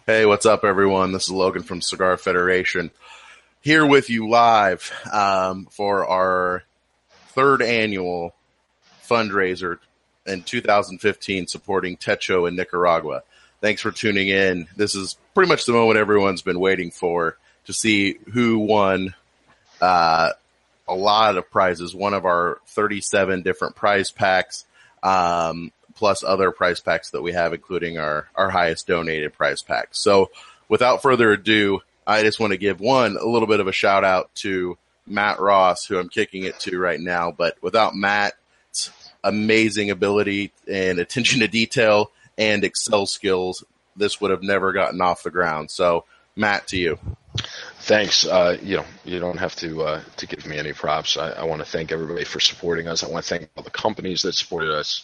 Hey, what's up, everyone? This is Logan from Cigar Federation, here with you live for our third annual fundraiser in 2015 supporting Techo in Nicaragua. Thanks for tuning in. This is pretty much the moment everyone's been waiting for to see who won a lot of prizes, one of our 37 different prize packs, plus other prize packs that we have, including our highest donated prize pack. So without further ado, I just want to give a little bit of a shout out to Matt Ross, who I'm kicking it to right now. But without Matt's amazing ability and attention to detail and Excel skills, this would have never gotten off the ground. So Matt, to you. Thanks. You don't have to give me any props. I want to thank everybody for supporting us. I want to thank all the companies that supported us.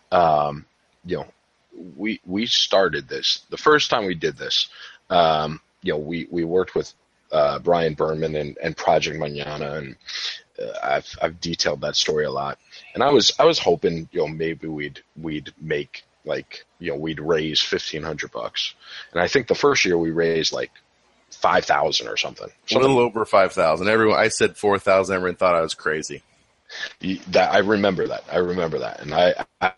We started this. The first time we did this, we worked with Brian Berman and Project Mañana, and I've detailed that story a lot. And I was hoping, maybe we'd make we'd raise $1,500, and I think the first year we raised like 5,000 or something. A little over 5,000. I said 4,000. Everyone thought I was crazy. I remember that. And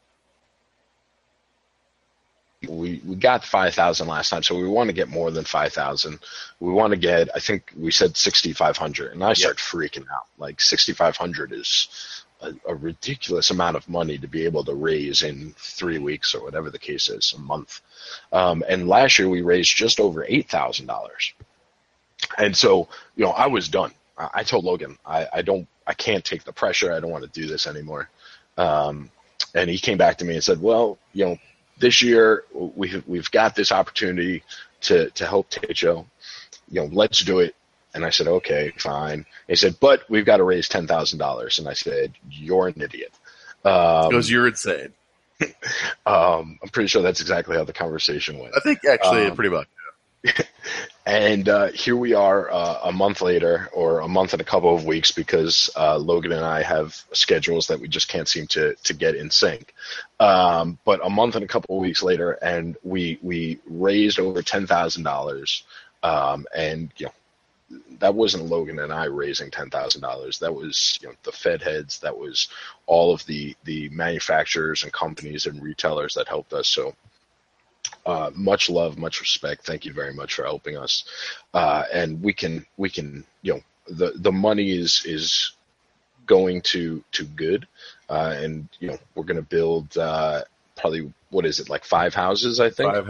we got 5,000 last time, so we want to get more than 5,000. We want to get, I think we said 6,500, and I start freaking out. Like 6,500 is a ridiculous amount of money to be able to raise in 3 weeks or whatever the case is, a month. And last year we raised just over $8,000. And so, I was done. I told Logan, I can't take the pressure. I don't want to do this anymore. And he came back to me and said, well, this year we've got this opportunity to help Techo. Let's do it. And I said, okay, fine. He said, but we've got to raise $10,000. And I said, you're an idiot. Because you're insane. I'm pretty sure that's exactly how the conversation went. I think actually pretty much. And here we are a month later, or a month and a couple of weeks, because Logan and I have schedules that we just can't seem to get in sync. But a month and a couple of weeks later, and we raised over $10,000. And that wasn't Logan and I raising $10,000. That was the Fed heads. That was all of the manufacturers and companies and retailers that helped us. So much love, much respect. Thank you very much for helping us. And we can the money is going to good. And we're going to build probably, what is it, like 5 houses, I think?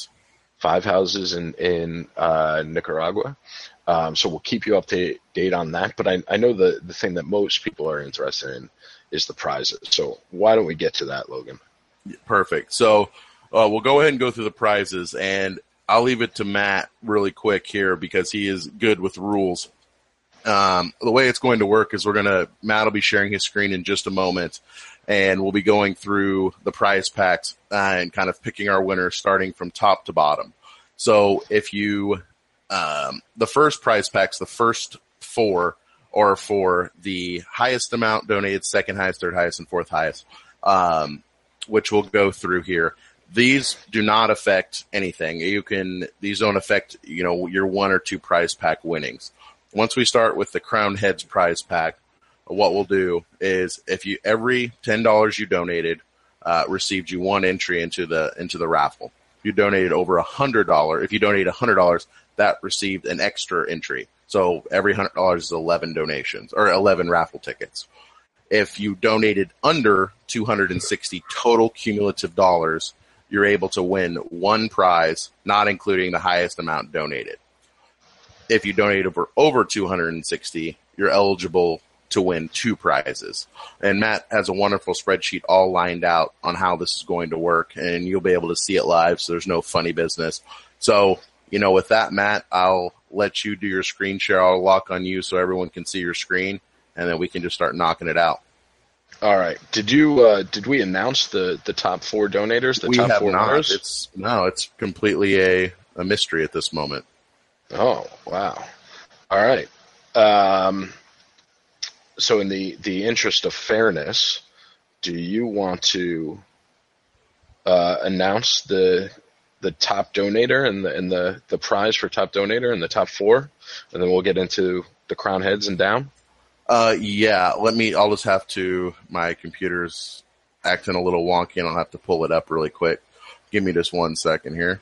5 houses in Nicaragua. So we'll keep you up to date on that. But I know the thing that most people are interested in is the prizes. So why don't we get to that, Logan? Perfect. So we'll go ahead and go through the prizes, and I'll leave it to Matt really quick here because he is good with rules. The way it's going to work is Matt will be sharing his screen in just a moment, and we'll be going through the prize packs and kind of picking our winners starting from top to bottom. So if you the first prize packs, the first 4 are for the highest amount donated, second highest, third highest, and fourth highest, which we'll go through here. These do not affect anything. These don't affect, your 1 or 2 prize pack winnings. Once we start with the Crown Heads prize pack, what we'll do is every $10 you donated, received you 1 entry into the raffle. If you donated over $100, if you donated $100, that received an extra entry. So every $100 is 11 donations or 11 raffle tickets. If you donated under 260 total cumulative dollars, you're able to win 1 prize, not including the highest amount donated. If you donate over 260, you're eligible to win 2 prizes. And Matt has a wonderful spreadsheet all lined out on how this is going to work, and you'll be able to see it live, so there's no funny business. So, with that, Matt, I'll let you do your screen share. I'll lock on you so everyone can see your screen, and then we can just start knocking it out. All right. Did we announce the top 4 donators? We top have 4 not. winners? It's completely a mystery at this moment. Oh, wow. All right. So in the interest of fairness, do you want to announce the the top donator and the prize for top donator and the top four, and then we'll get into the crown heads and down? Yeah, I'll just have to, my computer's acting a little wonky and I'll have to pull it up really quick. Give me just 1 second here.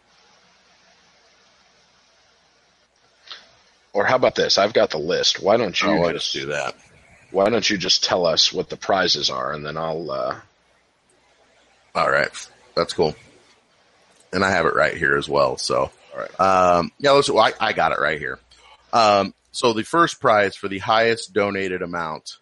Or how about this? I've got the list. Why don't you just do that? Why don't you just tell us what the prizes are, and then I'll... All right. That's cool. And I have it right here as well. So, all right. I got it right here. So the first prize for the highest donated amount,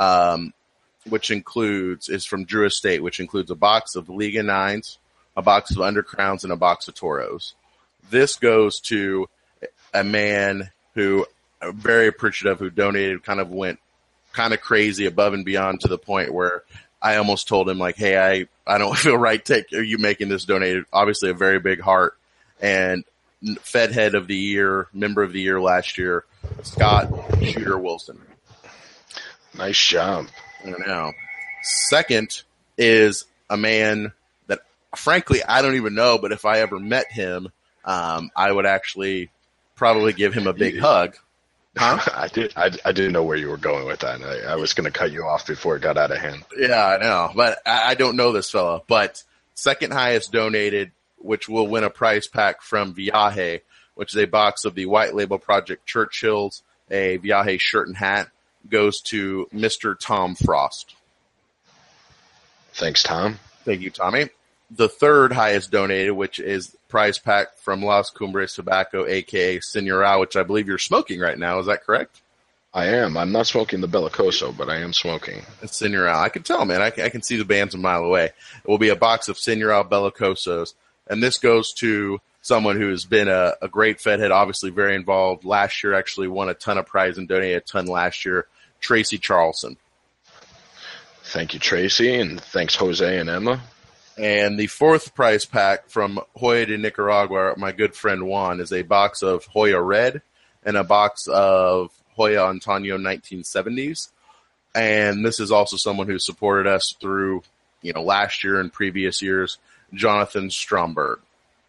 which is from Drew Estate, which includes a box of Liga Nines, a box of Undercrowns, and a box of Toros. This goes to a man who I'm very appreciative, who donated, went kind of crazy above and beyond to the point where I almost told him, like, hey, I don't feel right. Are you making this donated? Obviously a very big heart, and Fed Head of the Year, Member of the Year last year, Scott Shooter Wilson. Nice job. I know. Second is a man that, frankly, I don't even know, but if I ever met him, I would actually probably give him a big hug. Huh? I didn't know where you were going with that. I was going to cut you off before it got out of hand. Yeah, I know, but I don't know this fella. But second highest donated, which will win a prize pack from Viaje, which is a box of the White Label Project Churchills, a Viaje shirt and hat, goes to Mr. Tom Frost. Thanks, Tom. Thank you, Tommy. The third highest donated, which is prize pack from Las Cumbres Tobacco, a.k.a. Señoral, which I believe you're smoking right now. Is that correct? I am. I'm not smoking the Bellicoso, but I am smoking. It's Señoral. I can tell, man. I can see the bands a mile away. It will be a box of Señoral Bellicosos, and this goes to someone who has been a great Fed head, obviously very involved. Last year actually won a ton of prize and donated a ton last year. Tracy Charlson. Thank you, Tracy, and thanks, Jose and Emma. And the fourth prize pack from Hoya de Nicaragua, my good friend Juan, is a box of Hoya Red and a box of Hoya Antonio 1970s. And this is also someone who supported us through, last year and previous years, Jonathan Stromberg.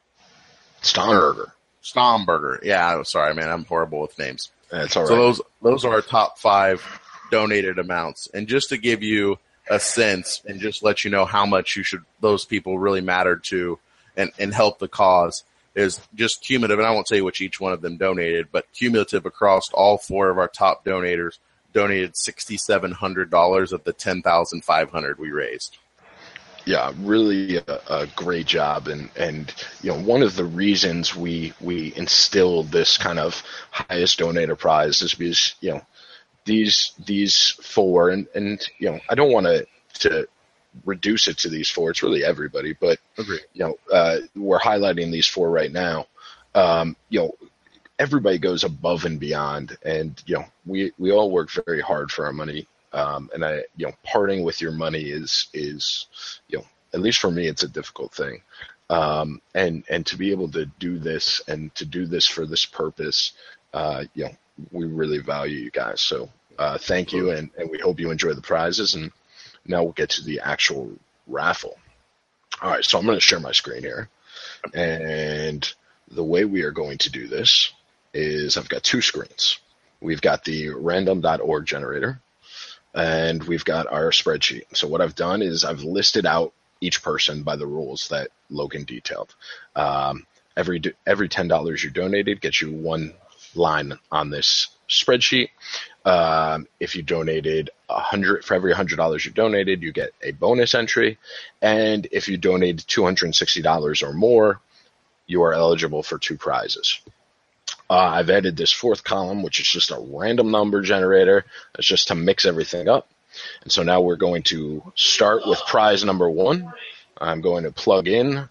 Stromberger. Yeah, I'm sorry, man. I'm horrible with names. That's all right. So those are our top 5 donated amounts. And just to give you a sense and just let you know how much those people really mattered to and help the cause, is just cumulative. And I won't say which each one of them donated, but cumulative across all 4 of our top donators donated $6,700 of the $10,500 we raised. Yeah, really a great job. And one of the reasons we instilled this kind of highest donator prize is because, these 4, and I don't want to reduce it to these 4. It's really everybody, but Agreed. We're highlighting these 4 right now. Everybody goes above and beyond, and we all work very hard for our money. And parting with your money is at least for me, it's a difficult thing. And to be able to do this and to do this for this purpose, we really value you guys. So thank you, and we hope you enjoy the prizes. And now we'll get to the actual raffle. All right, so I'm going to share my screen here. And the way we are going to do this is I've got 2 screens. We've got the random.org generator, and we've got our spreadsheet. So what I've done is I've listed out each person by the rules that Logan detailed. Every $10 you donated gets you 1 line on this spreadsheet. If you donated for every $100 you donated, you get a bonus entry. And if you donated $260 or more, you are eligible for 2 prizes. I've added this 4th column, which is just a random number generator. It's just to mix everything up. And so now we're going to start with prize number 1. I'm going to plug in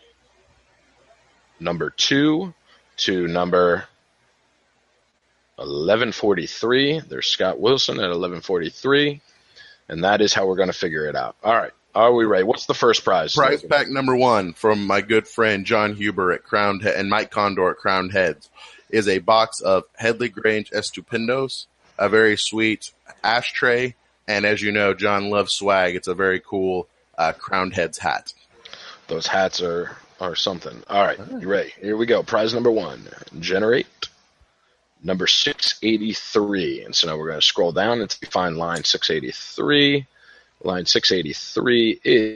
number 2 to number 1143. There's Scott Wilson at 1143. And that is how we're going to figure it out. All right. Are we ready? What's the first prize? Prize pack number 1 from my good friend John Huber at Crowned and Mike Condor at Crowned Heads is a box of Headley Grange Estupendos, a very sweet ashtray, and as you know, John loves swag. It's a very cool Crowned Heads hat. Those hats are or something. All right, you ready? Here we go. Prize number 1. Generate number 683. And so now we're going to scroll down until we find line 683. Line 683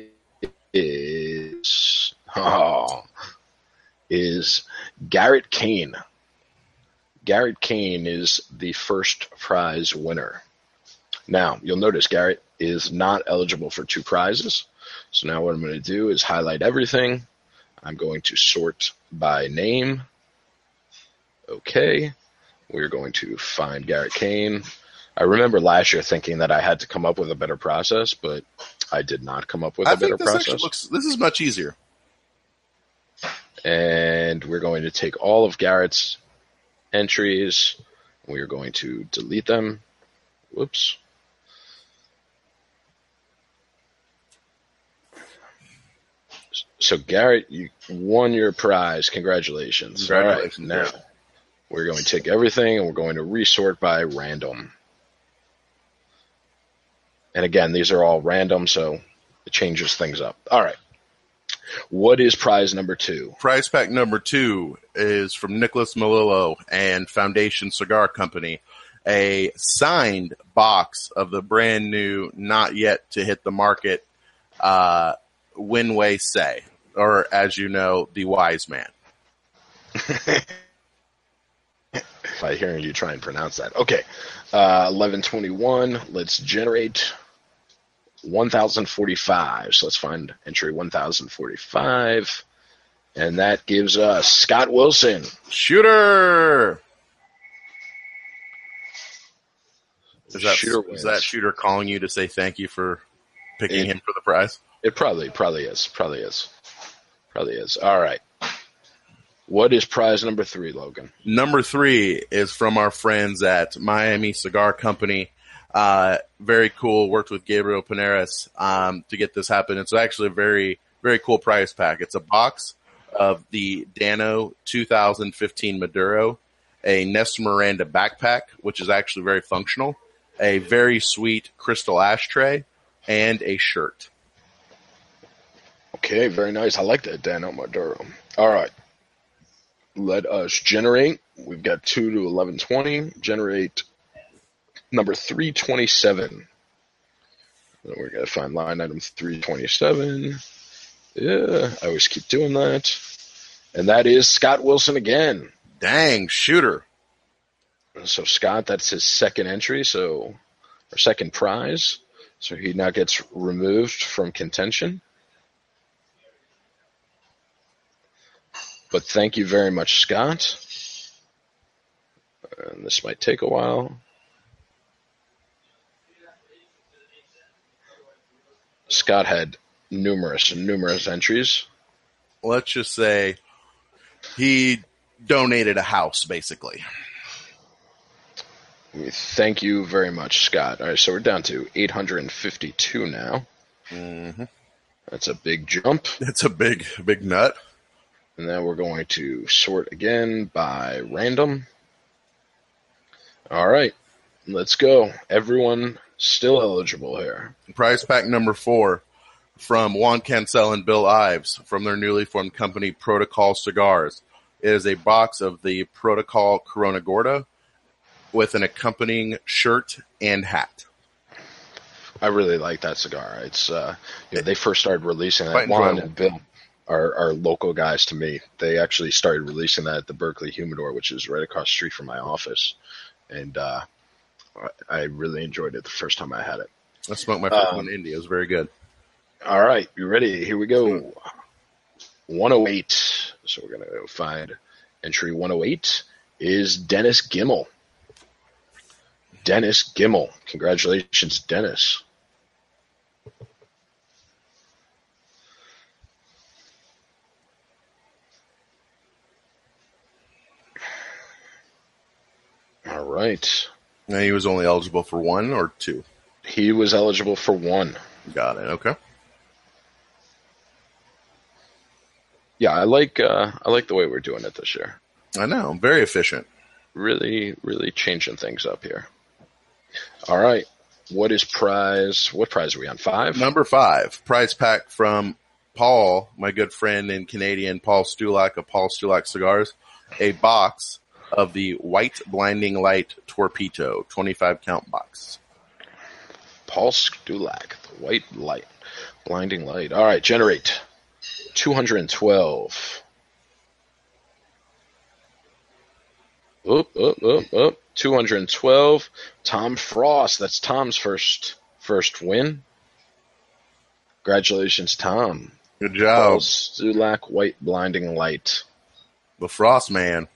is Garrett Kane. Garrett Kane is the first prize winner. Now, you'll notice Garrett is not eligible for 2 prizes. So now what I'm going to do is highlight everything. I'm going to sort by name. Okay. We're going to find Garrett Kane. I remember last year thinking that I had to come up with a better process, but I did not come up with a better process. This is much easier. And we're going to take all of Garrett's entries. We are going to delete them. Whoops. So Garrett, you won your prize. Congratulations. All right, now we're going to take everything and we're going to resort by random. And again, these are all random, so it changes things up. All right. What is prize number 2? Prize pack number 2 is from Nicholas Melillo and Foundation Cigar Company. A signed box of the brand new, not yet to hit the market, Winway Say, or as you know, the Wise Man. By hearing you try and pronounce that. Okay. 1121. Let's generate 1045. So let's find entry 1045. And that gives us Scott Wilson. Shooter! Is that Shooter calling you to say thank you for picking him for the prize? It probably is. All right. What is prize number 3, Logan? Number 3 is from our friends at Miami Cigar Company. Very cool. Worked with Gabriel Pinares to get this happen. It's actually a very, very cool prize pack. It's a box of the Dano 2015 Maduro, a Nesta Miranda backpack, which is actually very functional, a very sweet crystal ashtray, and a shirt. Okay, very nice. I like that Dano Maduro. All right. Let us generate. We've got 2 to 1120. Generate number 327. And we're going to find line item 327. Yeah, I always keep doing that. And that is Scott Wilson again. Dang, Shooter. So Scott, that's his second entry, or second prize. So he now gets removed from contention. But thank you very much, Scott. And this might take a while. Scott had numerous entries. Let's just say he donated a house, basically. Thank you very much, Scott. All right, so we're down to 852 now. Mm-hmm. That's a big jump. It's a big nut. And then we're going to sort again by random. All right, let's go. Everyone still eligible here. Prize pack number 4 from Juan Cancel and Bill Ives from their newly formed company Protocol Cigars. It is a box of the Protocol Corona Gorda with an accompanying shirt and hat. I really like that cigar. It's they first started releasing that. Juan and Bill are local guys to me. They actually started releasing that at the Berkeley Humidor, which is right across the street from my office. And I really enjoyed it the first time I had it. I smoked my first one in India. It was very good. All right, you ready? Here we go. 108. So we're going to go find entry 108 is Dennis Gimmel. Dennis Gimmel. Congratulations, Dennis. All right. And he was only eligible for 1 or 2? He was eligible for 1. Got it. Okay. Yeah, I like the way we're doing it this year. I know. Very efficient. Really, really changing things up here. All right. What prize are we on? 5? Number 5. Prize pack from Paul, my good friend and Canadian Paul Stulak of Paul Stulak Cigars, a box of the White Blinding Light Torpedo, 25 count box. Paul Stulak, the White Light, Blinding Light. All right, generate 212. Up. 212. Tom Frost. That's Tom's first win. Congratulations, Tom. Good job. Paul Stulak, White Blinding Light. The Frost Man.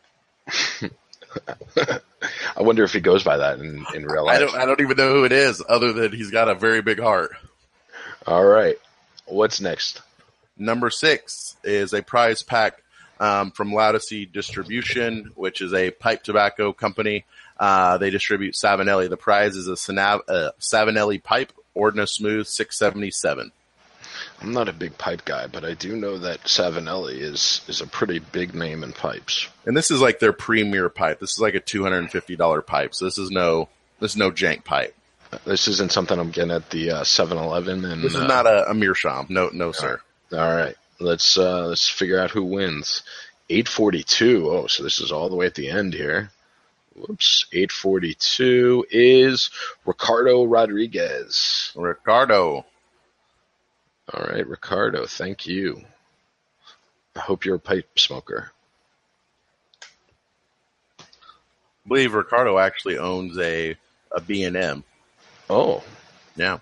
I wonder if he goes by that in real life. I don't even know who it is, other than he's got a very big heart. All right. What's next? Number 6 is a prize pack from Loudacy Distribution, which is a pipe tobacco company. They distribute Savinelli. The prize is a Savinelli pipe, Ordna Smooth 677. I'm not a big pipe guy, but I do know that Savinelli is a pretty big name in pipes. And this is like their premier pipe. This is like a $250 pipe. So this is no jank pipe. This isn't something I'm getting at the 7-Eleven. And this is not a meerschaum. No, sir. All right. Let's figure out who wins. 842. Oh, so this is all the way at the end here. Whoops. 842 is Ricardo Rodriguez. Ricardo. All right, Ricardo, thank you. I hope you're a pipe smoker. I believe Ricardo actually owns a B&M. Oh. Yeah.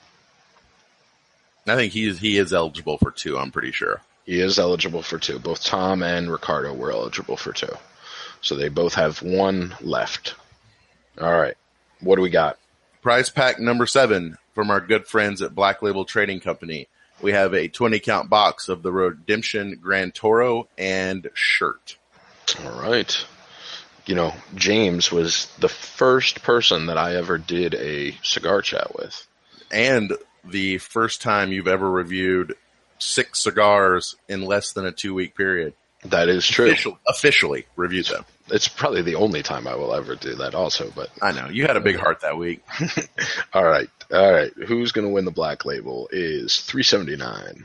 I think he is eligible for 2, I'm pretty sure. He is eligible for 2. Both Tom and Ricardo were eligible for 2. So they both have 1 left. All right. What do we got? Prize pack number 7 from our good friends at Black Label Trading Company. We have a 20 count box of the Redemption Grand Toro and shirt. All right. You know, James was the first person that I ever did a cigar chat with. And the first time you've ever reviewed 6 cigars in less than a 2-week period. That is true. Officially reviewed them. It's probably the only time I will ever do that also, but I know. You had a big heart that week. All right. Who's going to win the Black Label is 379.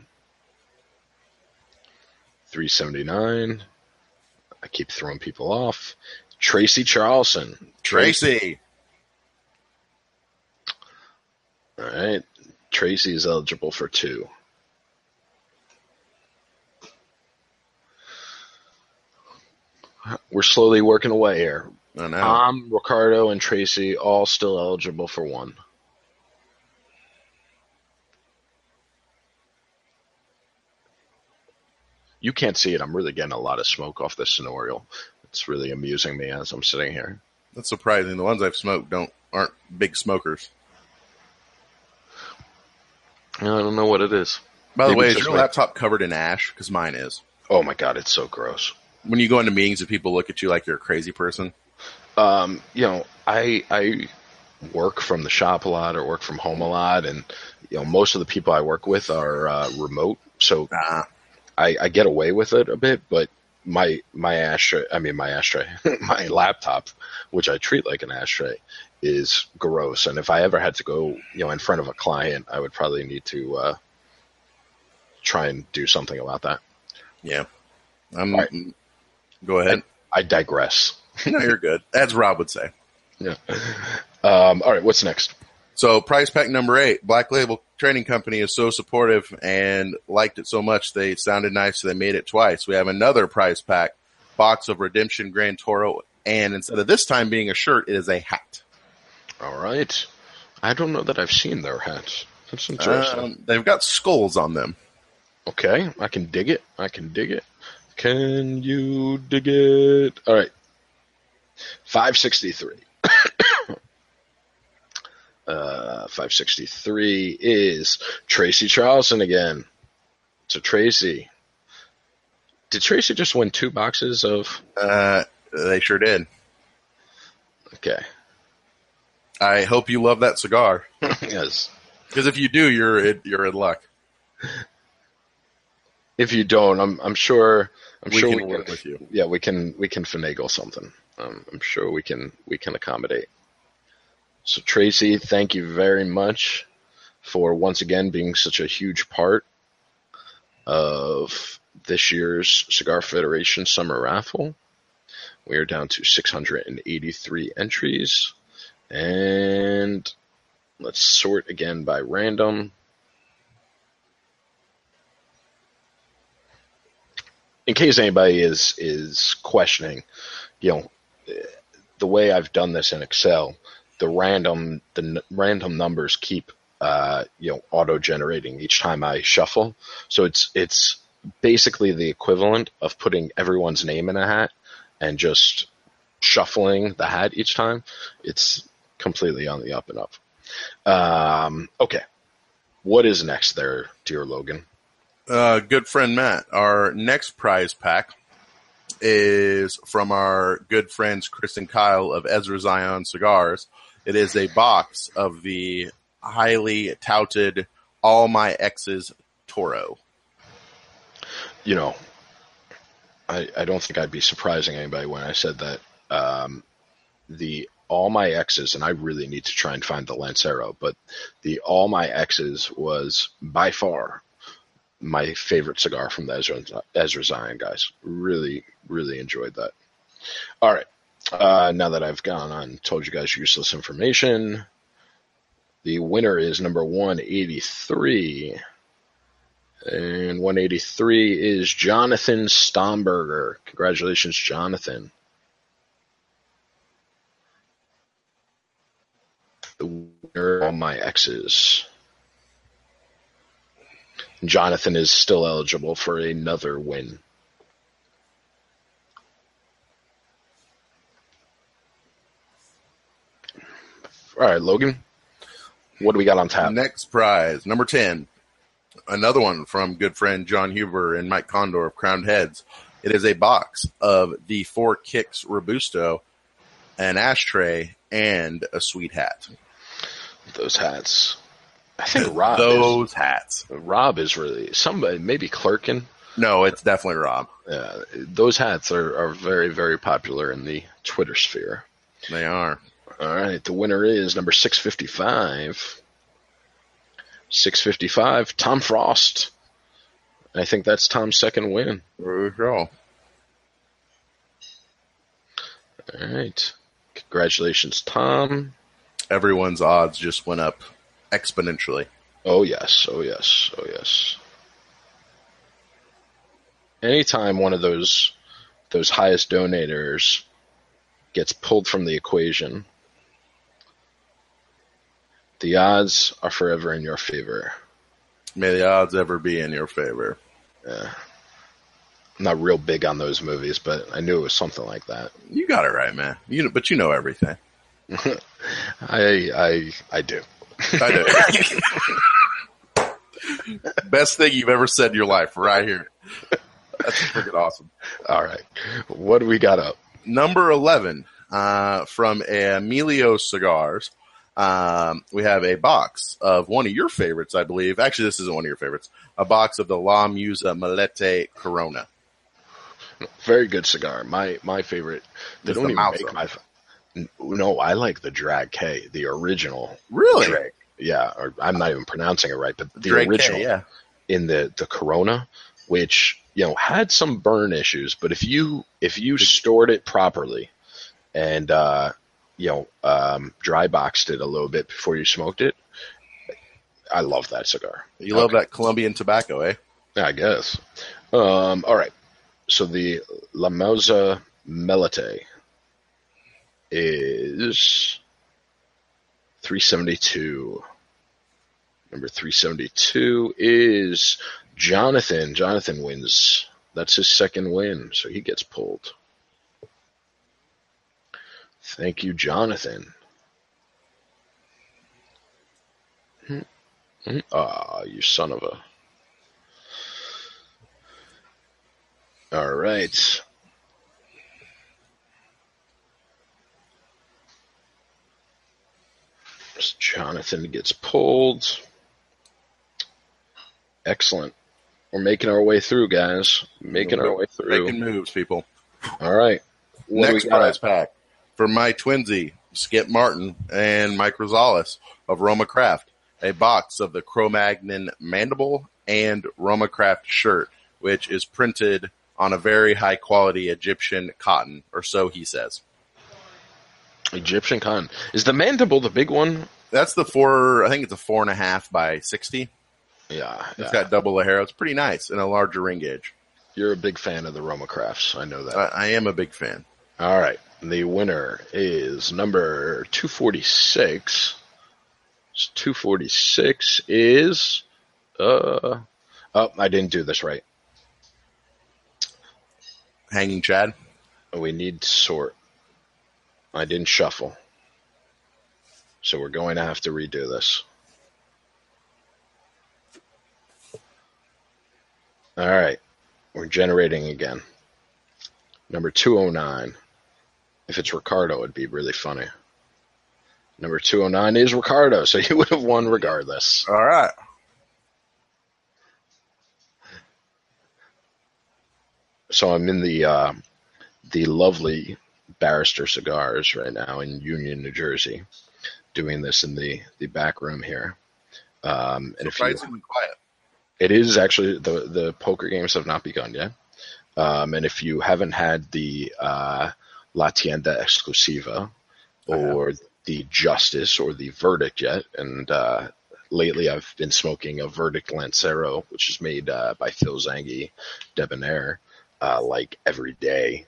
379. I keep throwing people off. Tracy Charlson. Tracy. All right. Tracy is eligible for 2. We're slowly working away here. I know. Tom, Ricardo, and Tracy all still eligible for 1. You can't see it. I'm really getting a lot of smoke off this Sonorial. It's really amusing me as I'm sitting here. That's surprising. The ones I've smoked aren't big smokers. I don't know what it is. By the way, is your laptop covered in ash? Because mine is. Oh my God, it's so gross. When you go into meetings and people look at you like you're a crazy person? You know, I work from the shop a lot or work from home a lot, and you know, most of the people I work with are remote, so I get away with it a bit. But my laptop, which I treat like an ashtray, is gross. And if I ever had to go, you know, in front of a client, I would probably need to try and do something about that. Yeah. Go ahead. I digress. No, you're good. As Rob would say. Yeah. All right, what's next? So prize pack number 8, Black Label Trading Company is so supportive and liked it so much they sounded nice, so they made it twice. We have another prize pack, box of Redemption Grand Toro, and instead of this time being a shirt, it is a hat. All right. I don't know that I've seen their hats. That's interesting. They've got skulls on them. Okay, I can dig it. Can you dig it? All right. 563. 563 is Tracy Charlson again. So Tracy. Did Tracy just win 2 boxes of? They sure did. Okay. I hope you love that cigar. Yes. Because if you do, you're in luck. If you don't, I'm sure we can work with you. Yeah, we can finagle something. I'm sure we can accommodate. So Tracy, thank you very much for once again being such a huge part of this year's Cigar Federation Summer Raffle. We are down to 683 entries. And let's sort again by random. In case anybody is questioning, the way I've done this in Excel, the random numbers keep auto generating each time I shuffle. So it's basically the equivalent of putting everyone's name in a hat and just shuffling the hat each time. It's completely on the up and up. Okay. What is next there, dear Logan? Good friend Matt, our next prize pack is from our good friends Chris and Kyle of Ezra Zion Cigars. It is a box of the highly touted All My Exes Toro. I don't think I'd be surprising anybody when I said that the All My Exes, and I really need to try and find the Lancero, but the All My Exes was by far my favorite cigar from the Ezra Zion guys. Really, really enjoyed that. All right. Now that I've gone on and told you guys useless information, the winner is number 183. And 183 is Jonathan Stomberger. Congratulations, Jonathan. The winner of All My Exes. Jonathan is still eligible for another win. All right, Logan, what do we got on tap? Next prize, number 10. Another one from good friend John Huber and Mike Condor of Crowned Heads. It is a box of the 4 Kicks Robusto, an ashtray, and a sweet hat. Those hats. I think Rob Rob is really somebody, maybe Clerkin. No, it's definitely Rob. Those hats are very, very popular in the Twitter sphere. They are. All right, the winner is number 655. 655, Tom Frost. I think that's Tom's second win. There we go. All right. Congratulations, Tom. Everyone's odds just went up exponentially. Oh, yes. Oh, yes. Oh, yes. Anytime one of those highest donators gets pulled from the equation, the odds are forever in your favor. May the odds ever be in your favor. Yeah. I'm not real big on those movies, but I knew it was something like that. You got it right, man. But you know everything. I do. I do. Best thing you've ever said in your life, right here. That's freaking awesome. All right. What do we got up? Number 11 from Emilio Cigars. We have a box of one of your favorites, I believe. Actually, this isn't one of your favorites. A box of the La Musa Malete Corona. Very good cigar. My favorite. They don't even make my. No, I like the Drag K, the original. Really? Drag. Yeah, or I'm not even pronouncing it right, but the Drag original K, yeah. In the Corona, which had some burn issues, but if you stored it properly and dry boxed it a little bit before you smoked it, I love that cigar. You love that Colombian tobacco, eh? I guess. All right. So the La Musa Melite is 372. Number 372 is Jonathan. Jonathan wins. That's his second win, so he gets pulled. Thank you, Jonathan. You son of a... All right. Jonathan gets pulled. Excellent. We're making our way through, guys. Making moves, people. All right. Next prize pack for my twinsy, Skip Martin and Mike Rosales of Roma Craft. A box of the Cro-Magnon Mandible and Romacraft shirt, which is printed on a very high quality Egyptian cotton, or so he says. Egyptian cotton. Is the mandible the big one? That's I think it's a 4.5 by 60. Yeah. It's got double the hair. It's pretty nice and a larger ring gauge. You're a big fan of the Romacrafts. I know that. I am a big fan. All right. The winner is number 246. 246 is, I didn't do this right. Hanging Chad? We need to sort. I didn't shuffle. So we're going to have to redo this. All right. We're generating again. Number 209. If it's Ricardo, it'd be really funny. Number 209 is Ricardo, so you would have won regardless. All right. So I'm in the lovely Barrister Cigars right now in Union, New Jersey, doing this in the back room here. And surprisingly quiet. It is actually, the poker games have not begun yet. And if you haven't had the La Tienda Exclusiva or the Justice or the Verdict yet, and lately I've been smoking a Verdict Lancero, which is made by Phil Zangi Debonair, like every day.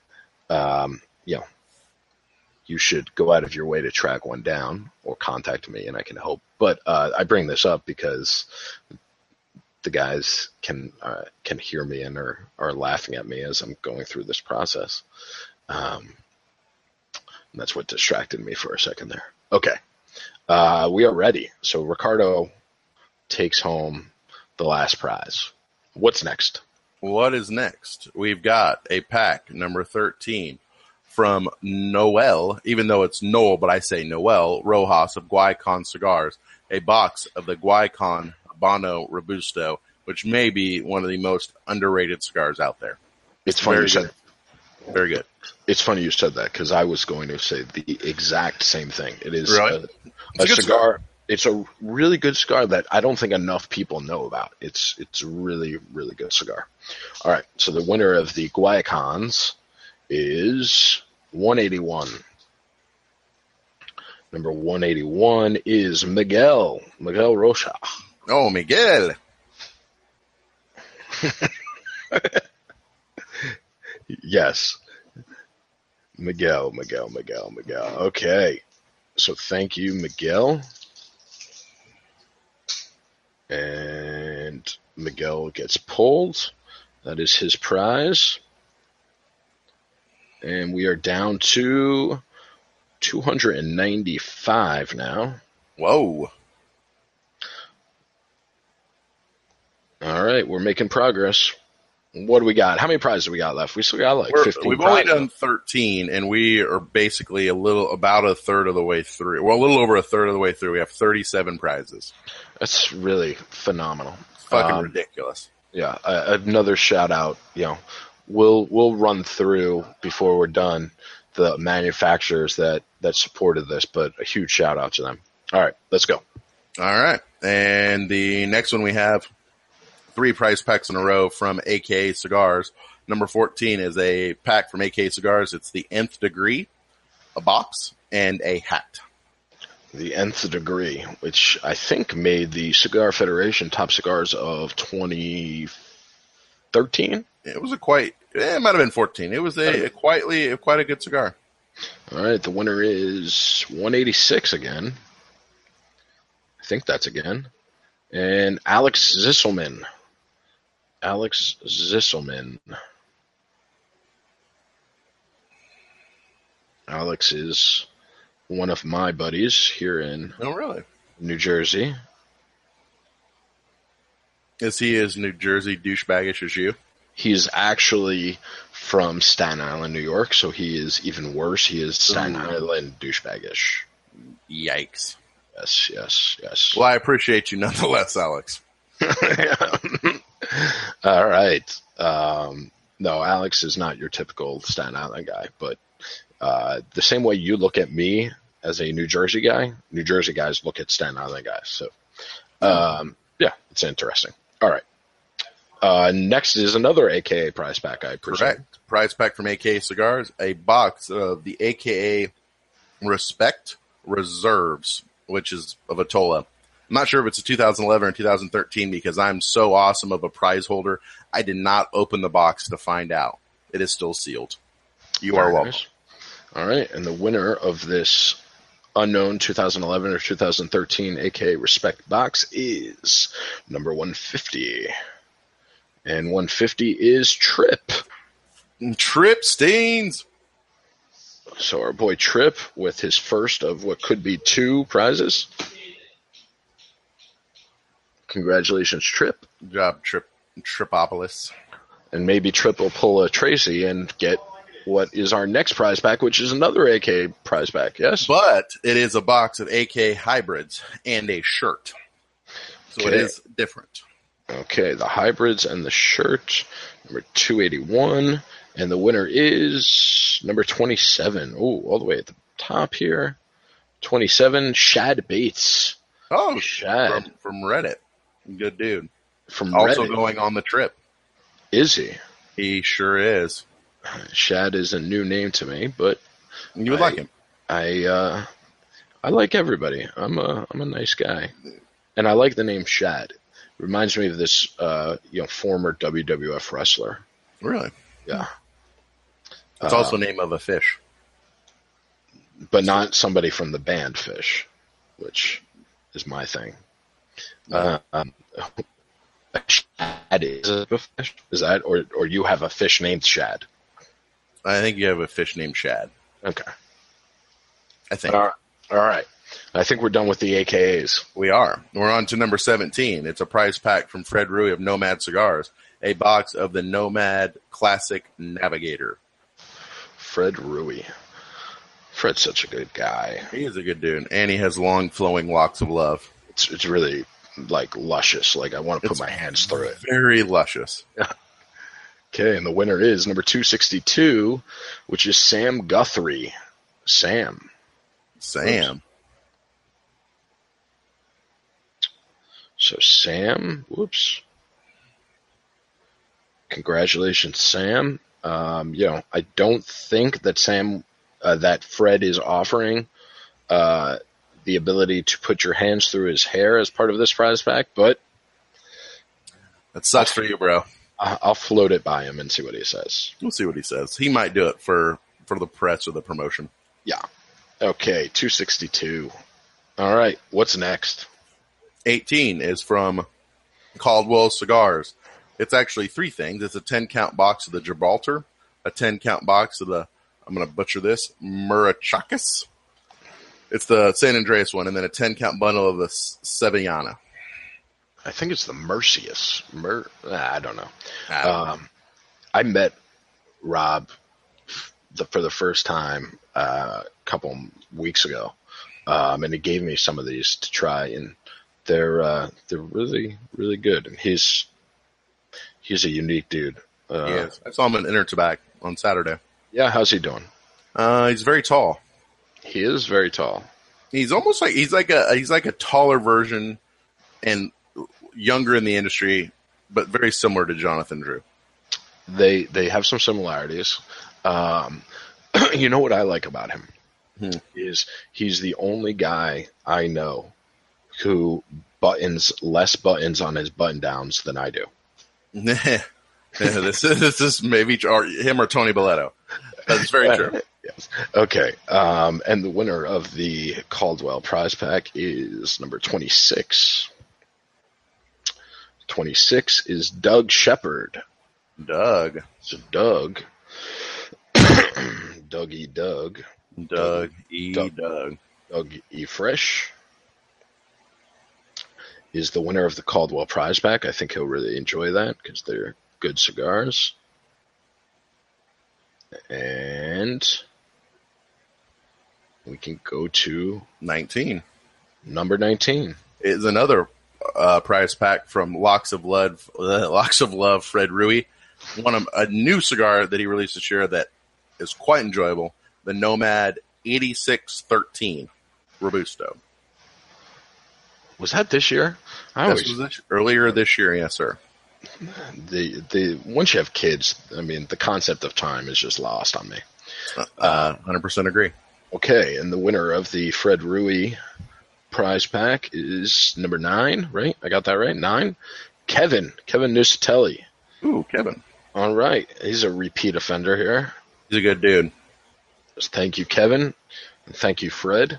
You should go out of your way to track one down or contact me and I can help. But I bring this up because the guys can hear me and are laughing at me as I'm going through this process. And that's what distracted me for a second there. Okay. We are ready. So Ricardo takes home the last prize. What's next? What is next? We've got a pack number 13 from Noel, even though it's Noel, but I say Noel Rojas of Guaycon Cigars, a box of the Guaycon Habano Robusto, which may be one of the most underrated cigars out there. It's funny you said. Very good. It's funny you said that because I was going to say the exact same thing. It is really? a cigar. It's a really good cigar that I don't think enough people know about. It's a really, really good cigar. All right, so the winner of the Guaycons is 181. Number 181 is Miguel Rocha. Oh, Miguel. Yes. Miguel. Okay. So thank you, Miguel. And Miguel gets pulled. That is his prize. And we are down to 295 now. Whoa. All right, we're making progress. What do we got? How many prizes do we got left? We still got like 15 We've prizes. only done 13, and we are basically about a third of the way through. Well, a little over a third of the way through. We have 37 prizes. That's really phenomenal. Fucking ridiculous. Yeah, another shout out. We'll run through before we're done the manufacturers that supported this, but a huge shout out to them. All right, let's go. All right, and the next one we have 3 prize packs in a row from AKA Cigars. Number 14 is a pack from AKA Cigars. It's the Nth Degree, a box, and a hat. The Nth Degree, which I think made the Cigar Federation top cigars of 2013. It was it might have been 14. It was quite a good cigar. All right, the winner is 186 again. I think that's again. And Alex Zisselman. Alex is one of my buddies here in New Jersey. Is he as New Jersey douchebaggish as you? He's actually from Staten Island, New York, so he is even worse. He is Staten Island douchebaggish. Yikes. Yes. Well, I appreciate you nonetheless, Alex. All right. No, Alex is not your typical Staten Island guy, but the same way you look at me as a New Jersey guy, New Jersey guys look at Staten Island guys. So, yeah, it's interesting. All right. Next is another AKA prize pack, I presume. Correct. Prize pack from AKA Cigars, a box of the AKA Respect Reserves, which is of Atola. I'm not sure if it's a 2011 or 2013 because I'm so awesome of a prize holder. I did not open the box to find out. It is still sealed. You are welcome. Nice. All right, and the winner of this unknown 2011 or 2013 AKA Respect box is number 150. And 150 is Trip. Trip Steens. So our boy Trip with his first of what could be 2 prizes. Congratulations, Trip. Good job, Tripopolis. And maybe Trip will pull a Tracy and get what is our next prize pack, which is another AK prize pack, yes? But it is a box of AK hybrids and a shirt. So Okay. it is different. Okay, the hybrids and the shirt, number 281. And the winner is number 27. Oh, all the way at the top here. 27, Shad Bates. Oh, Shad. from Reddit. Good dude. From Also Reddit. going on the trip. Is he? He sure is. Shad is a new name to me, but You would like him. I like everybody. I'm a nice guy, and I like the name Shad. Reminds me of this former WWF wrestler. Really? Yeah, It's also the name of a fish. but not somebody from the band Fish, which is my thing. Shad is a fish. Is that or you have a fish named Shad? I think you have a fish named Shad. Okay. I think. All right. I think we're done with the AKAs. We are. We're on to number 17. It's a prize pack from Fred Rui of Nomad Cigars. A box of the Nomad Classic Navigator. Fred Rui. Fred's such a good guy. He is a good dude. And he has long flowing locks of love. It's really like luscious. Like I want to put my hands through it. Very luscious. Okay, and the winner is number 262, which is Sam Guthrie. Sam. Sam. So Sam, whoops. Congratulations, Sam. I don't think that that Fred is offering the ability to put your hands through his hair as part of this prize pack, but That sucks for you, bro. I'll float it by him and see what he says. We'll see what he says. He might do it for the press or the promotion. Yeah. Okay, 262. All right, what's next? 18 is from Caldwell Cigars. It's actually 3 things. It's a 10-count box of the Gibraltar, a 10-count box of the, I'm going to butcher this, Murachakis. It's the San Andreas one, and then a 10-count bundle of the Sevillana. I think it's the Mercius. I don't know. I don't know. I met Rob for the first time a couple weeks ago, and he gave me some of these to try, and they're really, really good. And he's a unique dude. Yes. I saw him in Intertabac on Saturday. Yeah, how's he doing? He's very tall. He is very tall. He's almost like he's like a taller version and younger in the industry, but very similar to Jonathan Drew. They have some similarities. You know what I like about him is he's the only guy I know who buttons less buttons on his button downs than I do. This is maybe him or Tony Belletto. That's very true. Yes. Okay. And the winner of the Caldwell prize pack is number 26. 26 is Doug Shepard. Doug. So Doug. Dougie Doug. Doug E. Fresh is the winner of the Caldwell prize pack. I think he'll really enjoy that because they're good cigars. And we can go to 19. Number 19. Is another prize pack from Locks of Love, Fred Rui. A new cigar that he released this year that is quite enjoyable. The Nomad 8613 Robusto. Was that this year? Earlier this year, yes, sir. the once you have kids, I mean, the concept of time is just lost on me. 100% agree. Okay, and the winner of the Fred Rui prize pack is number 9, right? I got that right? 9? Kevin Nusatelli. Ooh, Kevin. All right. He's a repeat offender here. He's a good dude. Thank you, Kevin. And thank you, Fred.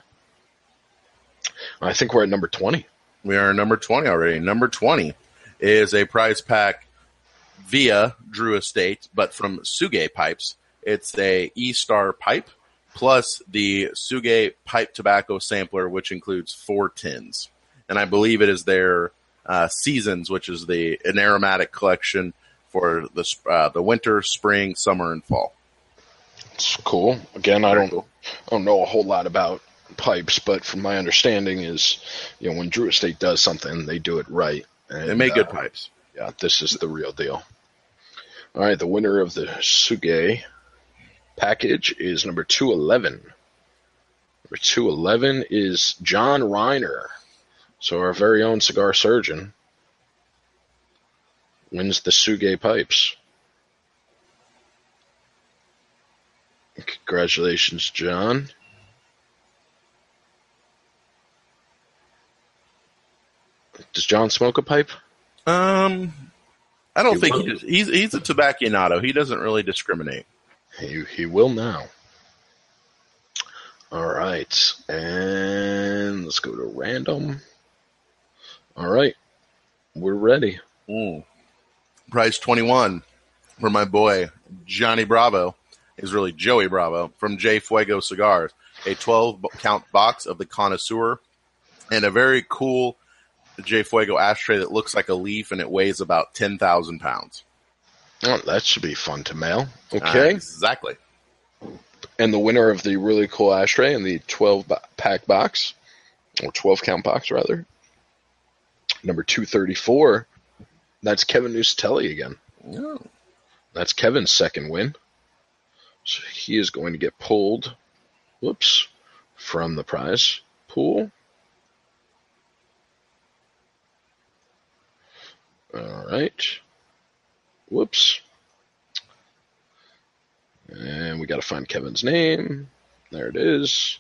I think we're at number 20. We are number 20 already. Number 20 is a prize pack via Drew Estate, but from Suge Pipes. It's a E-Star pipe plus the Suge pipe tobacco sampler, which includes 4 tins. And I believe it is their Seasons, which is an aromatic collection for the winter, spring, summer, and fall. It's cool. Again, I don't know a whole lot about pipes, but from my understanding is, when Drew Estate does something, they do it right. And they make good pipes. Yeah, this is the real deal. All right, the winner of the Suge package is number 211. Number 211 is John Reiner. So our very own cigar surgeon wins the Suge pipes. Congratulations, John. Does John smoke a pipe? I don't think he does. He's a tobacconado. He doesn't really discriminate. He will now. All right, and let's go to random. All right, we're ready. Price 21 for my boy Johnny Bravo is really Joey Bravo from J Fuego Cigars. A 12-count box of the Connoisseur and a very cool J Fuego ashtray that looks like a leaf and it weighs about 10,000 pounds. Oh, that should be fun to mail. Okay. Exactly. And the winner of the really cool ashtray in the 12-pack box, or 12-count box, rather, number 234, that's Kevin Nusatelli again. Oh. That's Kevin's second win. So he is going to get pulled, from the prize pool. All right. Whoops. And we got to find Kevin's name. There it is.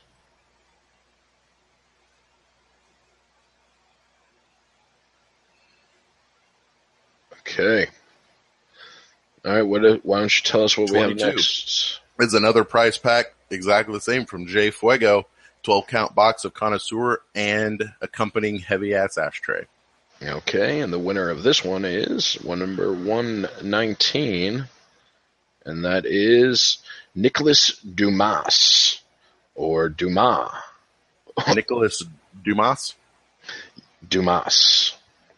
Okay. All right. Why don't you tell us what 22. We have next? It's another prize pack, exactly the same from J Fuego, 12-count box of Connoisseur and accompanying heavy-ass ashtray. Okay, and the winner of this one is number 119, and that is Nicholas Dumas, or Dumas. Nicholas Dumas? Dumas.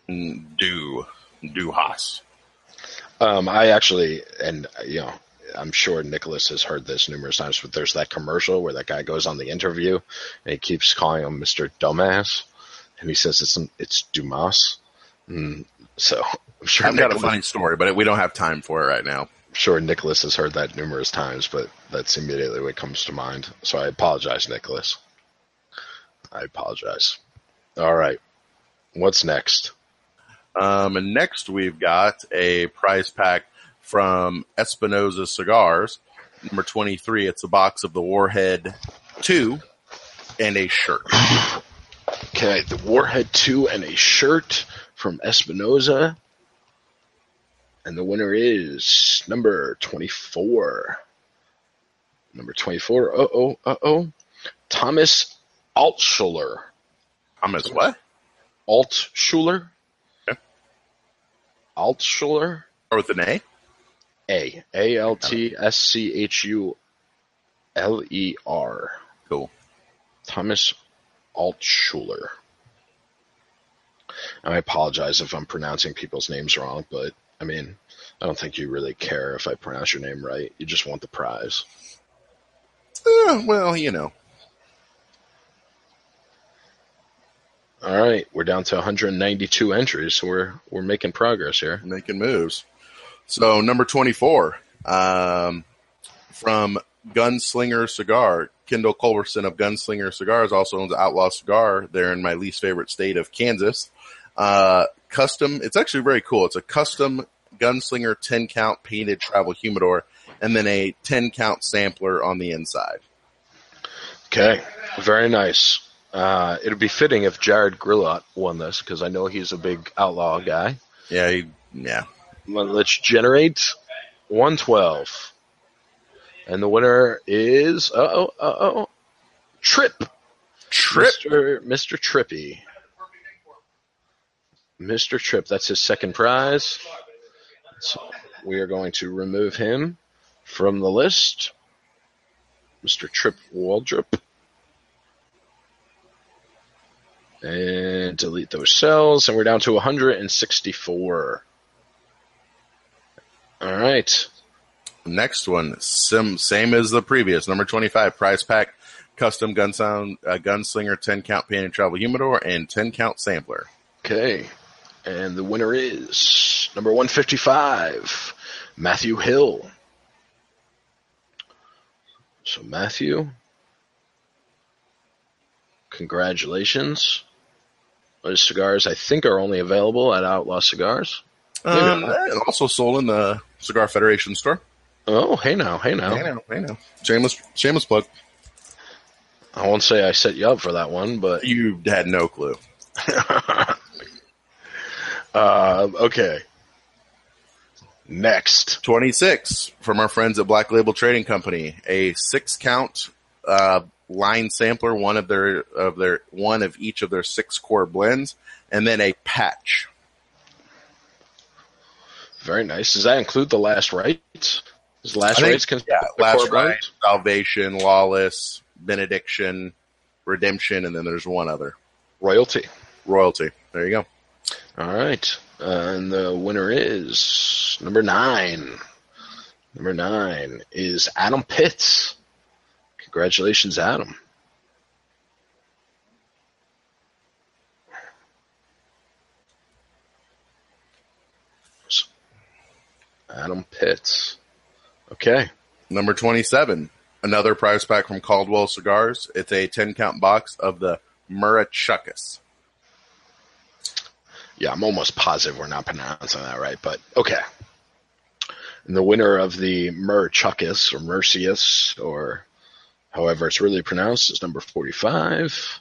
Duhas. I actually, I'm sure Nicholas has heard this numerous times, but there's that commercial where that guy goes on the interview, and he keeps calling him Mr. Dumbass. And he says it's Dumas. So I'm sure I've got a funny story, but we don't have time for it right now. I'm sure Nicholas has heard that numerous times, but that's immediately what comes to mind. So I apologize, Nicholas. I apologize. All right. What's next? And next we've got a prize pack from Espinosa Cigars, number 23. It's a box of the Warhead 2 and a shirt. Okay, the Warhead 2 and a shirt from Espinosa. And the winner is number 24. Number 24. Thomas Altschuler. Thomas what? Altschuler. Okay. Altschuler. Or with an A? A. Altschuler. Cool. Thomas Altschuler. I apologize if I'm pronouncing people's names wrong, but I don't think you really care if I pronounce your name right. You just want the prize. Well, All right, we're down to 192 entries, so we're making progress here. Making moves. So number 24, from Gunslinger Cigar. Kendall Culberson of Gunslinger Cigars also owns Outlaw Cigar. They're in my least favorite state of Kansas. custom. It's actually very cool. It's a custom Gunslinger 10-count painted travel humidor, and then a 10-count sampler on the inside. Okay, very nice. It would be fitting if Jared Grillot won this, because I know he's a big outlaw guy. Yeah. Well, let's generate 112. And the winner is Trip. Mr. Trippy. Mr. Trip, that's his second prize. So we are going to remove him from the list. Mr. Trip Waldrop. And delete those cells, and we're down to 164. All right. Next one, same as the previous, number 25, prize pack, custom Gunslinger 10-count painted travel humidor and 10-count sampler. Okay. And the winner is number 155, Matthew Hill. So Matthew, congratulations. Those cigars, I think, are only available at Outlaw Cigars. Also sold in the Cigar Federation store. Oh, hey now. Shameless plug. I won't say I set you up for that one, but You had no clue. Okay. Next. 26 from our friends at Black Label Trading Company, a 6-count line sampler, one of each of their 6 core blends, and then a patch. Very nice. Does that include the Last Rites? Is Last Rites Last Rites, Salvation, Lawless, Benediction, Redemption, and then there's one other. Royalty. There you go. All right. And the winner is number 9. Number 9 is Adam Pitts. Congratulations, Adam. Adam Pitts. Okay. Number 27, another prize pack from Caldwell Cigars. It's a 10-count box of the Murachuckus. Yeah, I'm almost positive we're not pronouncing that right, but okay. And the winner of the Murachuckus, or Mercius, or however it's really pronounced, is number 45.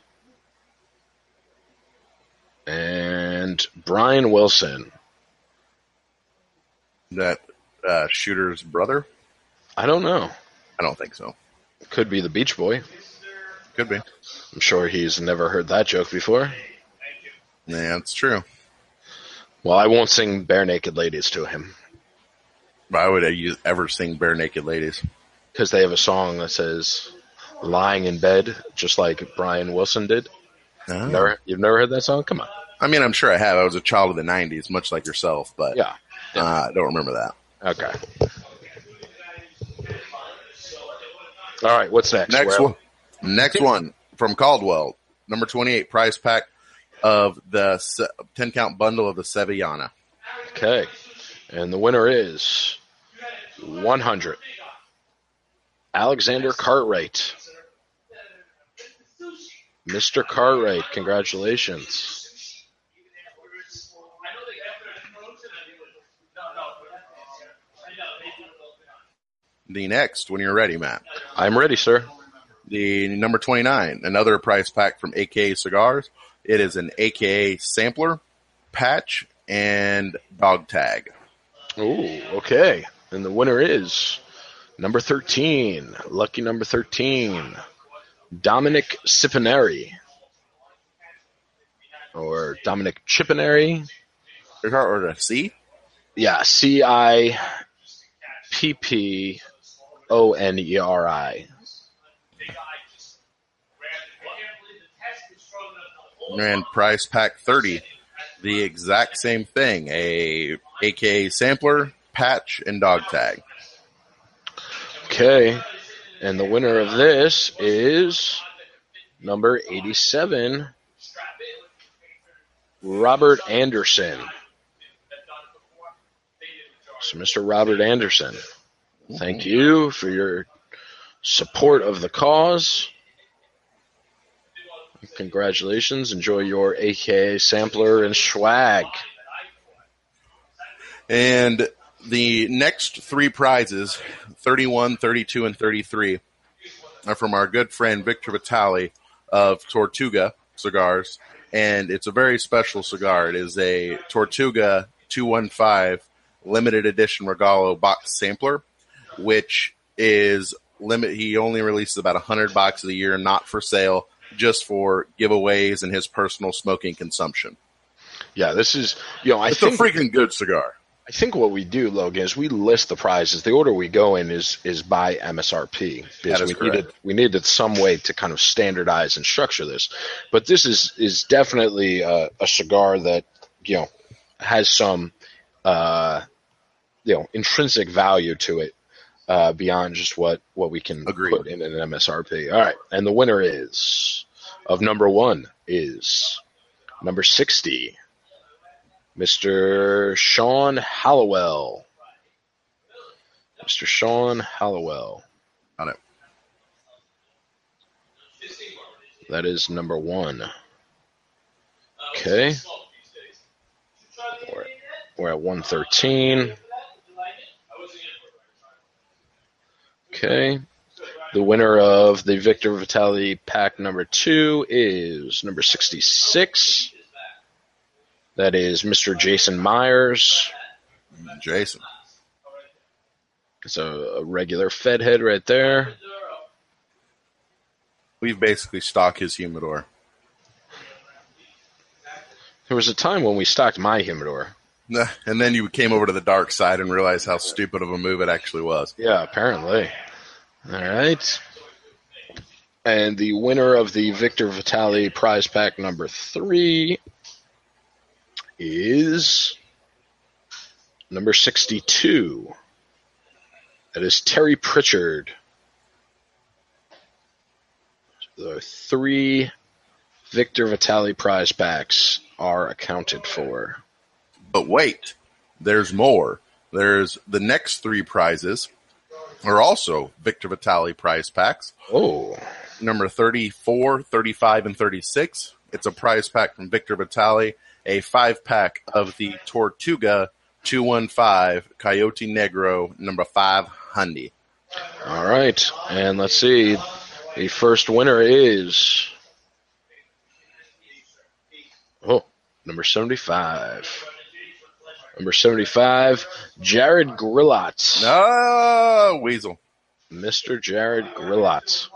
And Brian Wilson. That Shooter's brother? I don't know. I don't think so. Could be the Beach Boy. Could be. I'm sure he's never heard that joke before. Yeah, it's true. Well, I won't sing Bare Naked Ladies to him. Why would I ever sing Bare Naked Ladies? Because they have a song that says, lying in bed, just like Brian Wilson did. Oh. You've never heard that song? Come on. I mean, I'm sure I have. I was a child of the 90s, much like yourself, but Yeah. I don't remember that. Okay. All right, what's next? Next one from Caldwell, number 28, prize pack of the 10-count bundle of the Sevillana. Okay. And the winner is 100. Alexander Cartwright. Mr. Cartwright, congratulations. The next, when you're ready, Matt. I'm ready, sir. The number 29, another prize pack from AKA Cigars. It is an AKA sampler, patch, and dog tag. Ooh, okay. And the winner is number 13, lucky number 13, Dominic Cipineri. Or Dominic Chipineri. Or a C? Yeah, Cipponeri. And price pack 30, the exact same thing, a AKA sampler, patch, and dog tag. Okay, and the winner of this is number 87, Robert Anderson. So, Mr. Robert Anderson, thank you for your support of the cause. Congratulations. Enjoy your AKA sampler and swag. And the next three prizes, 31, 32, and 33, are from our good friend Victor Vitale of Tortuga Cigars. And it's a very special cigar. It is a Tortuga 215 limited edition Regalo box sampler, which is he only releases about 100 boxes a year, not for sale, just for giveaways and his personal smoking consumption. Yeah, this is, it's a freaking good cigar. I think what we do, Logan, is we list the prizes. The order we go in is by MSRP, because we needed some way to kind of standardize and structure this. But this is definitely a cigar that has some intrinsic value to it beyond just what we can put in an MSRP. All right, and the winner of number 1 is number 60. Mr. Sean Hallowell. Mr. Sean Hallowell. Got it. That is number 1. Okay. We're at 113. Okay. The winner of the Victor Vitale pack number 2 is number 66. That is Mr. Jason Myers. Jason. It's a regular Fed head right there. We've basically stocked his humidor. There was a time when we stocked my humidor. And then you came over to the dark side and realized how stupid of a move it actually was. Yeah, apparently. All right. And the winner of the Victor Vitale prize pack number 3 is number 62. That is Terry Pritchard. The 3 Victor Vitale prize packs are accounted for. But wait, there's more. There's the next 3 prizes are also Victor Vitale prize packs. Oh. Number 34, 35, and 36. It's a prize pack from Victor Vitale. A 5-pack of the Tortuga 215 Coyote Negro number 5 Hundy. All right, and let's see. The first winner is number 75. Number 75, Jared Grillat. No, Weasel. Mr. Jared Grillat.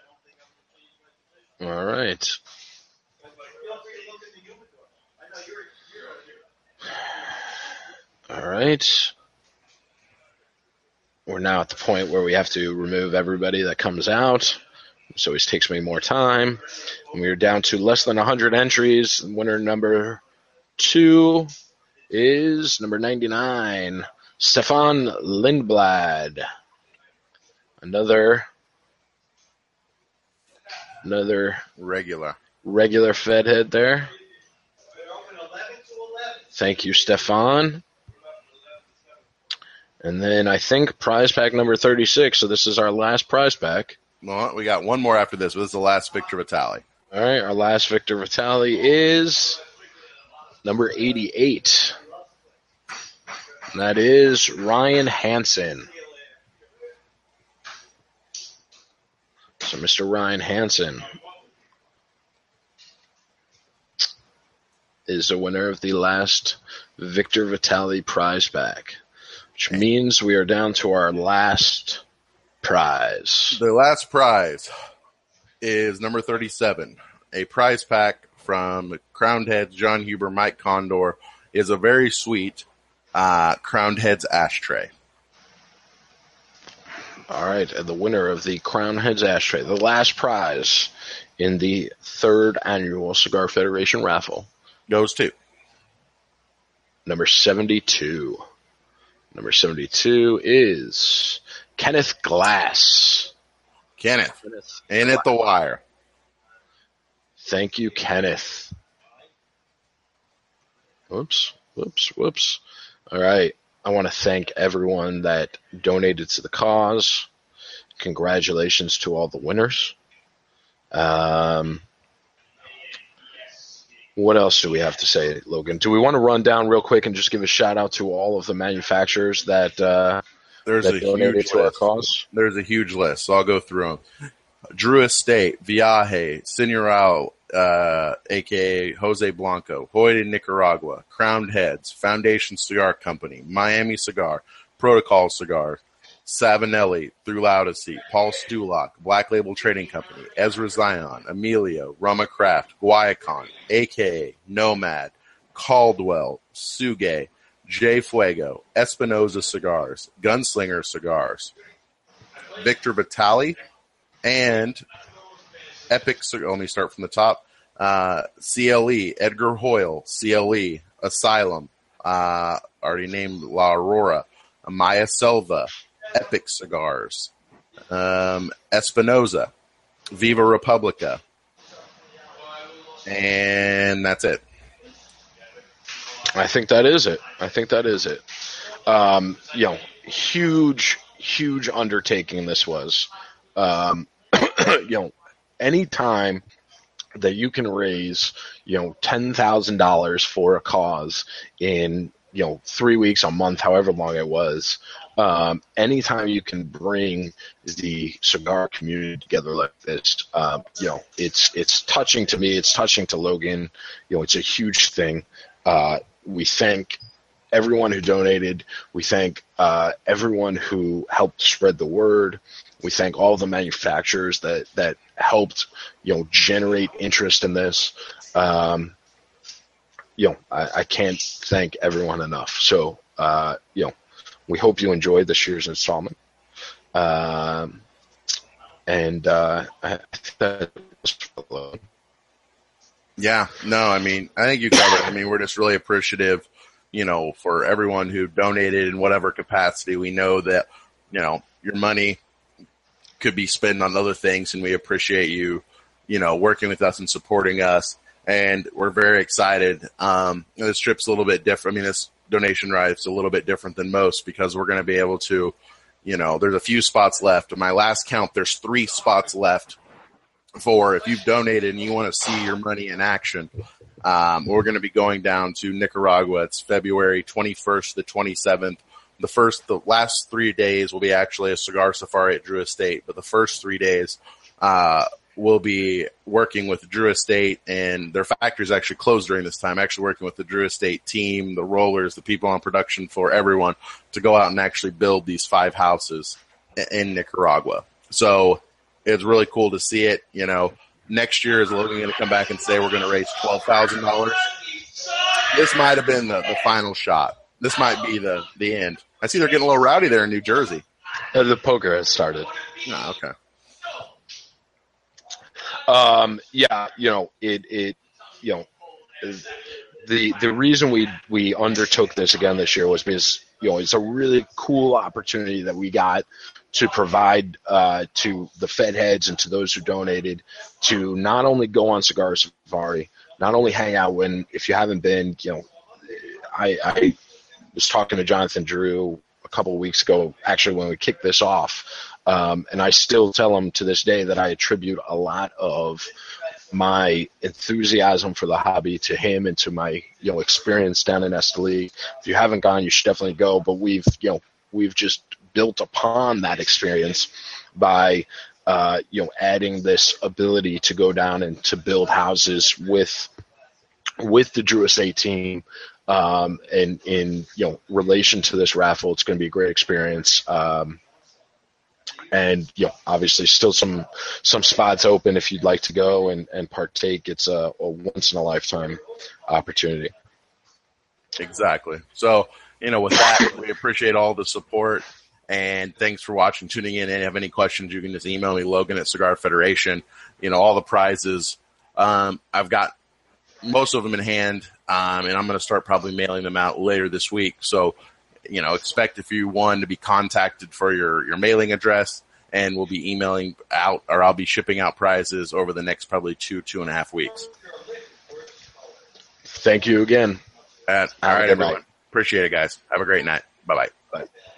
All right. All right. We're now at the point where we have to remove everybody that comes out. So it takes me more time. And we are down to less than 100 entries. Winner number 2 is number 99, Stefan Lindblad. Another regular Fed head there. Thank you, Stefan. And then I think prize pack number 36. So this is our last prize pack. Well, we got one more after this, but this is the last Victor Vitale. All right, our last Victor Vitale is number 88. And that is Ryan Hansen. So Mr. Ryan Hansen is the winner of the last Victor Vitale prize pack, which means we are down to our last prize. The last prize is number 37. A prize pack from Crowned Heads, John Huber, Mike Condor, is a very sweet Crowned Heads ashtray. All right, and the winner of the Crowned Heads ashtray, the last prize in the 3rd annual Cigar Federation raffle, goes to number 72. Number 72 is Kenneth Glass. Kenneth. Ain't it the wire? Thank you, Kenneth. Whoops. All right. I want to thank everyone that donated to the cause. Congratulations to all the winners. What else do we have to say, Logan? Do we want to run down real quick and just give a shout out to all of the manufacturers that donated to our cause? There's a huge list, so I'll go through them. Drew Estate, Viaje, Señoral, a.k.a. Jose Blanco, Hoyt in Nicaragua, Crowned Heads, Foundation Cigar Company, Miami Cigar, Protocol Cigars, Savinelli, Through Laudacy, Paul Stulak, Black Label Trading Company, Ezra Zion, Emilio, Rama Craft, Guayacon, a.k.a. Nomad, Caldwell, Suge, J Fuego, Espinosa Cigars, Gunslinger Cigars, Victor Vitali, and Epic Cigar. Let me start from the top. CLE, Edgar Hoyle, CLE, Asylum, already named La Aurora, Maya Selva, Epic Cigars, Espinosa, Viva Republica, and that's it. I think that is it. Huge undertaking this was. Any time that you can raise, $10,000 for a cause in, 3 weeks, a month, however long it was, anytime you can bring the cigar community together like this, it's touching to me. It's touching to Logan. It's a huge thing. We thank everyone who donated. We thank everyone who helped spread the word. We thank all the manufacturers that helped, generate interest in this. I can't thank everyone enough. So, we hope you enjoyed this year's installment. I think that was Yeah, no, I think you covered it. We're just really appreciative, for everyone who donated in whatever capacity. We know that, your money could be spent on other things, and we appreciate you, working with us and supporting us. And we're very excited. This trip's a little bit different. This donation drive's a little bit different than most because we're going to be able to, there's a few spots left. In my last count, there's 3 spots left for if you've donated and you want to see your money in action. We're going to be going down to Nicaragua. It's February 21st to 27th. The last 3 days will be actually a cigar safari at Drew Estate, but the first 3 days, we'll be working with Drew Estate, and their factory is actually closed during this time, actually working with the Drew Estate team, the rollers, the people on production floor, everyone to go out and actually build these 5 houses in Nicaragua. So it's really cool to see it. Next year is Logan going to come back and say we're going to raise $12,000. This might have been the final shot. This might be the end. I see they're getting a little rowdy there in New Jersey. The poker has started. Oh, okay. The reason we undertook this again this year was because, it's a really cool opportunity that we got to provide to the Fed heads and to those who donated to not only go on Cigar Safari, not only hang out if you haven't been, I was talking to Jonathan Drew a couple of weeks ago, actually, when we kicked this off. And I still tell him to this day that I attribute a lot of my enthusiasm for the hobby to him and to my, experience down in Esteli. If you haven't gone, you should definitely go. But we've just built upon that experience by, adding this ability to go down and to build houses with the Drew Estate team. And in relation to this raffle, it's going to be a great experience. And obviously still some spots open if you'd like to go and partake. It's a once in a lifetime opportunity. Exactly. So, with that, we appreciate all the support, and thanks for watching, tuning in. And if you have any questions, you can just email me, Logan at Cigar Federation. All the prizes, I've got most of them in hand, and I'm going to start probably mailing them out later this week. So, expect if you want to be contacted for your mailing address, and we'll be emailing out, or I'll be shipping out prizes over the next probably 2.5 weeks. Thank you again. All right, everyone. Appreciate it, guys. Have a great night. Bye-bye. Bye.